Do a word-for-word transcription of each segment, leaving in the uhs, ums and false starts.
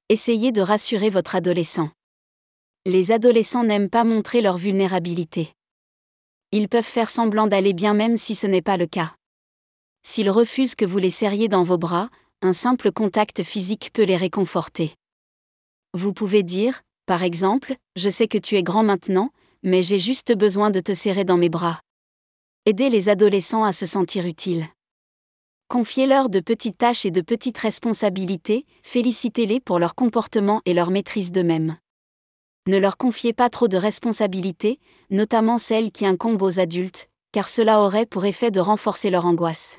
Essayez de rassurer votre adolescent. Les adolescents n'aiment pas montrer leur vulnérabilité. Ils peuvent faire semblant d'aller bien même si ce n'est pas le cas. S'ils refusent que vous les serriez dans vos bras, un simple contact physique peut les réconforter. Vous pouvez dire, par exemple, « Je sais que tu es grand maintenant, mais j'ai juste besoin de te serrer dans mes bras. » Aidez les adolescents à se sentir utiles. Confiez-leur de petites tâches et de petites responsabilités, félicitez-les pour leur comportement et leur maîtrise d'eux-mêmes. Ne leur confiez pas trop de responsabilités, notamment celles qui incombent aux adultes, car cela aurait pour effet de renforcer leur angoisse.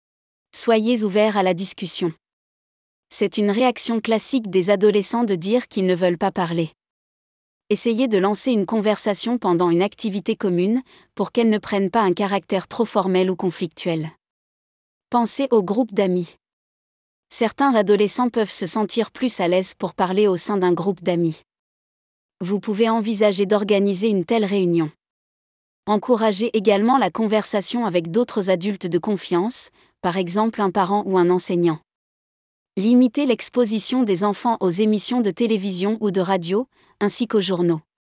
Soyez ouverts à la discussion. C'est une réaction classique des adolescents de dire qu'ils ne veulent pas parler. Essayez de lancer une conversation pendant une activité commune, pour qu'elle ne prenne pas un caractère trop formel ou conflictuel. Pensez au groupe d'amis. Certains adolescents peuvent se sentir plus à l'aise pour parler au sein d'un groupe d'amis. Vous pouvez envisager d'organiser une telle réunion. Encouragez également la conversation avec d'autres adultes de confiance, par exemple un parent ou un enseignant. Limitez l'exposition des enfants aux émissions de télévision ou de radio, ainsi qu'aux journaux.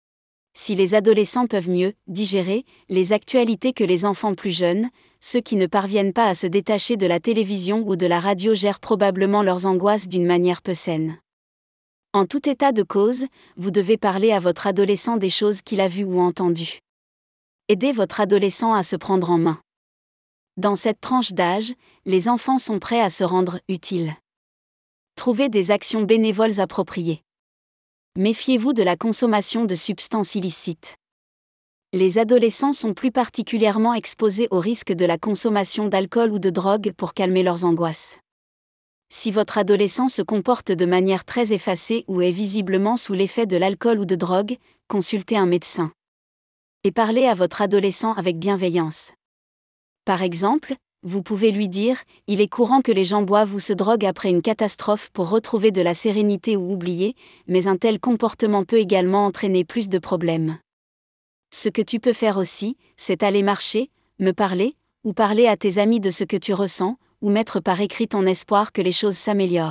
Si les adolescents peuvent mieux digérer les actualités que les enfants plus jeunes, ceux qui ne parviennent pas à se détacher de la télévision ou de la radio gèrent probablement leurs angoisses d'une manière peu saine. En tout état de cause, vous devez parler à votre adolescent des choses qu'il a vues ou entendues. Aidez votre adolescent à se prendre en main. Dans cette tranche d'âge, les enfants sont prêts à se rendre utiles. Trouvez des actions bénévoles appropriées. Méfiez-vous de la consommation de substances illicites. Les adolescents sont plus particulièrement exposés au risque de la consommation d'alcool ou de drogue pour calmer leurs angoisses. Si votre adolescent se comporte de manière très effacée ou est visiblement sous l'effet de l'alcool ou de drogue, consultez un médecin. Et parlez à votre adolescent avec bienveillance. Par exemple, vous pouvez lui dire « Il est courant que les gens boivent ou se droguent après une catastrophe pour retrouver de la sérénité ou oublier, mais un tel comportement peut également entraîner plus de problèmes. Ce que tu peux faire aussi, c'est aller marcher, me parler, ou parler à tes amis de ce que tu ressens, ou mettre par écrit ton espoir que les choses s'améliorent. »